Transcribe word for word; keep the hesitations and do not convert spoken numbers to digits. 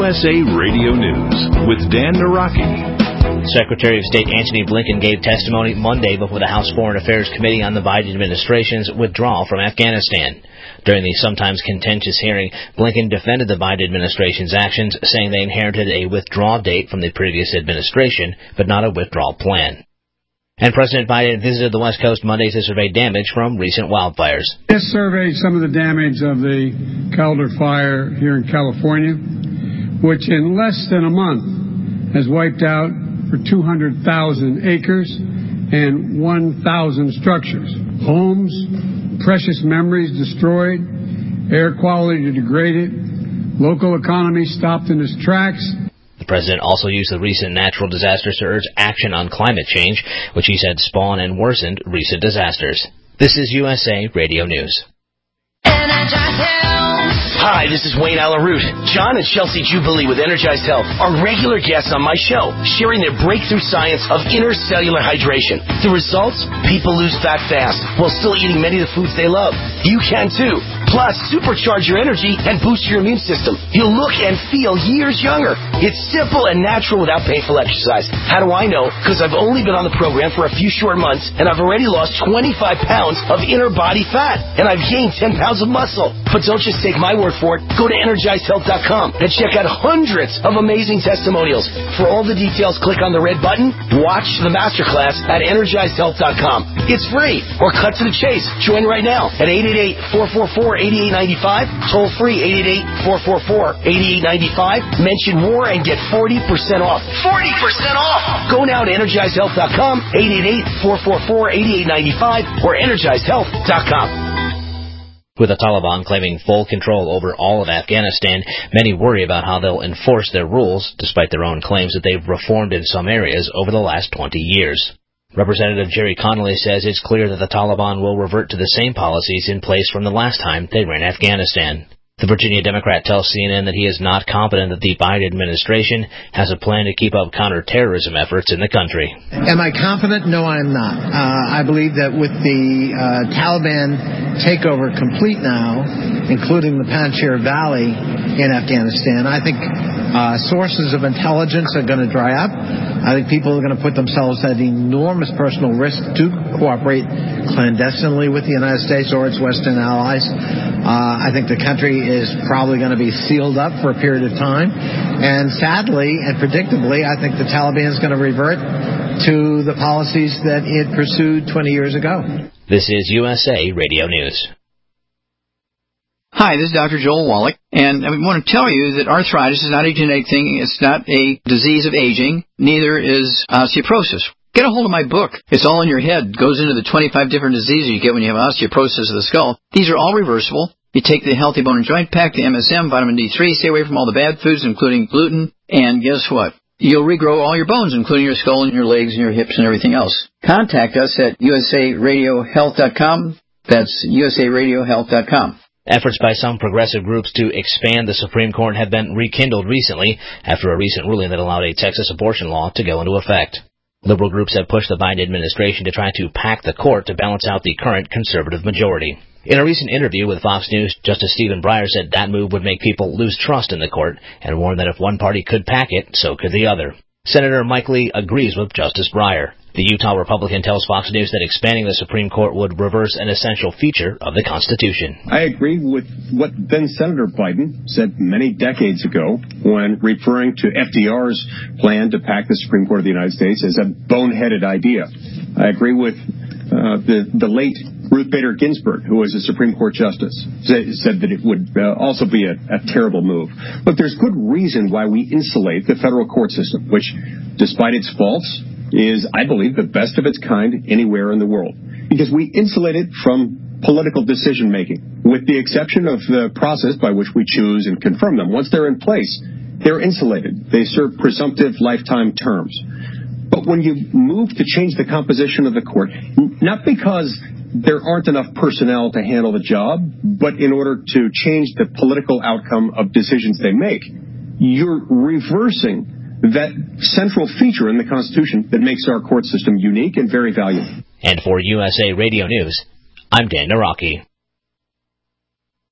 S A Radio News with Dan Naraki. Secretary of State Antony Blinken gave testimony Monday before the House Foreign Affairs Committee on the Biden administration's withdrawal from Afghanistan. During the sometimes contentious hearing, Blinken defended the Biden administration's actions, saying they inherited a withdrawal date from the previous administration, but not a withdrawal plan. And President Biden visited the West Coast Monday to survey damage from recent wildfires. This surveyed some of the damage of the Calder fire here in California, which in less than a month has wiped out for two hundred thousand acres and one thousand structures. Homes, precious memories destroyed, air quality degraded, local economy stopped in its tracks. The president also used the recent natural disasters to urge action on climate change, which he said spawned and worsened recent disasters. This is U S A Radio News. Hi, this is Wayne Alaroot. John and Chelsea Jubilee with Energized Health are regular guests on my show, sharing their breakthrough science of intercellular hydration. The results? People lose fat fast while still eating many of the foods they love. You can too. Plus, supercharge your energy and boost your immune system. You'll look and feel years younger. It's simple and natural without painful exercise. How do I know? Because I've only been on the program for a few short months, and I've already lost twenty-five pounds of inner body fat, and I've gained ten pounds of muscle. But don't just take my word for it. Go to energized health dot com and check out hundreds of amazing testimonials. For all the details, click on the red button. Watch the masterclass at energized health dot com. It's free, or cut to the chase. Join right now at eight eight eight, four four four, eight eight nine five. Toll free eight eight eight, four four four, eight eight nine five. Mention war and get forty percent off. forty percent off! Go now to energized health dot com, eight eight eight, four four four, eight eight nine five, or energized health dot com. With the Taliban claiming full control over all of Afghanistan, many worry about how they'll enforce their rules, despite their own claims that they've reformed in some areas over the last twenty years. Representative Jerry Connolly says it's clear that the Taliban will revert to the same policies in place from the last time they ran Afghanistan. The Virginia Democrat tells C N N that he is not confident that the Biden administration has a plan to keep up counterterrorism efforts in the country. Am I confident? No, I'm not. Uh, I believe that with the uh, Taliban takeover complete now, including the Panjshir Valley in Afghanistan, I think uh, sources of intelligence are going to dry up. I think people are going to put themselves at enormous personal risk to cooperate clandestinely with the United States or its Western allies. Uh, I think the country is probably going to be sealed up for a period of time. And sadly and predictably, I think the Taliban is going to revert to the policies that it pursued twenty years ago. This is U S A Radio News. Hi, this is Doctor Joel Wallach, and I want to tell you that arthritis is not a genetic thing. It's not a disease of aging. Neither is osteoporosis. Get a hold of my book. It's all in your head. It goes into the twenty-five different diseases you get when you have osteoporosis of the skull. These are all reversible. You take the Healthy Bone and Joint Pack, the M S M, vitamin D three, stay away from all the bad foods, including gluten, and guess what? You'll regrow all your bones, including your skull and your legs and your hips and everything else. Contact us at U S A radio health dot com. That's U S A radio health dot com. Efforts by some progressive groups to expand the Supreme Court have been rekindled recently after a recent ruling that allowed a Texas abortion law to go into effect. Liberal groups have pushed the Biden administration to try to pack the court to balance out the current conservative majority. In a recent interview with Fox News, Justice Stephen Breyer said that move would make people lose trust in the court and warned that if one party could pack it, so could the other. Senator Mike Lee agrees with Justice Breyer. The Utah Republican tells Fox News that expanding the Supreme Court would reverse an essential feature of the Constitution. I agree with what then Senator Biden said many decades ago when referring to F D R's plan to pack the Supreme Court of the United States as a boneheaded idea. I agree with uh, the, the late Ruth Bader Ginsburg, who was a Supreme Court justice, said that it would uh, also be a, a terrible move. But there's good reason why we insulate the federal court system, which, despite its faults, is, I believe, the best of its kind anywhere in the world. Because we insulate it from political decision-making, with the exception of the process by which we choose and confirm them. Once they're in place, they're insulated. They serve presumptive lifetime terms. But when you move to change the composition of the court, not because there aren't enough personnel to handle the job, but in order to change the political outcome of decisions they make, you're reversing that central feature in the Constitution that makes our court system unique and very valuable. And for U S A Radio News, I'm Dan Naraki.